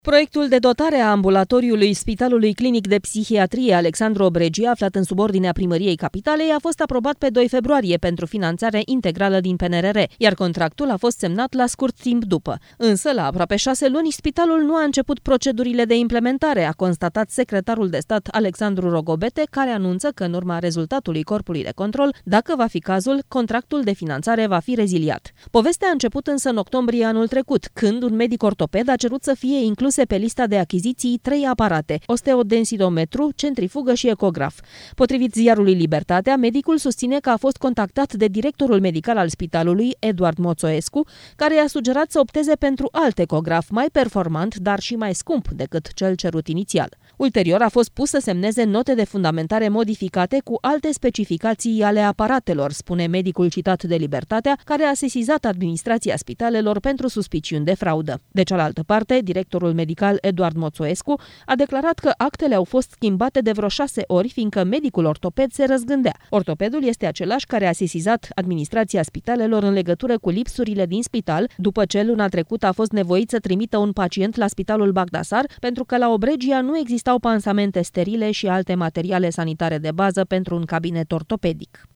Proiectul de dotare a ambulatoriului Spitalului Clinic de Psihiatrie Alexandru Obregia, aflat în subordinea Primăriei Capitalei, a fost aprobat pe 2 februarie pentru finanțare integrală din PNRR, iar contractul a fost semnat la scurt timp după. Însă, la aproape 6 luni, spitalul nu a început procedurile de implementare, a constatat secretarul de stat Alexandru Rogobete, care anunță că în urma rezultatului corpului de control, dacă va fi cazul, contractul de finanțare va fi reziliat. Povestea a început însă în octombrie anul trecut, când un medic ortoped a cerut să fie inclus pe lista de achiziții 3 aparate, osteodensidometru, centrifugă și ecograf. Potrivit ziarului Libertatea, medicul susține că a fost contactat de directorul medical al spitalului, Eduard Moțoescu, care i-a sugerat să opteze pentru alt ecograf mai performant, dar și mai scump decât cel cerut inițial. Ulterior a fost pus să semneze note de fundamentare modificate cu alte specificații ale aparatelor, spune medicul citat de Libertatea, care a sesizat administrația spitalelor pentru suspiciuni de fraudă. De cealaltă parte, directorul medical Eduard Moțoescu a declarat că actele au fost schimbate de vreo 6 ori, fiindcă medicul ortoped se răzgândea. Ortopedul este același care a sesizat administrația spitalelor în legătură cu lipsurile din spital, după ce luna trecută a fost nevoit să trimită un pacient la Spitalul Bagdasar, pentru că la Obregia nu existau pansamente sterile și alte materiale sanitare de bază pentru un cabinet ortopedic.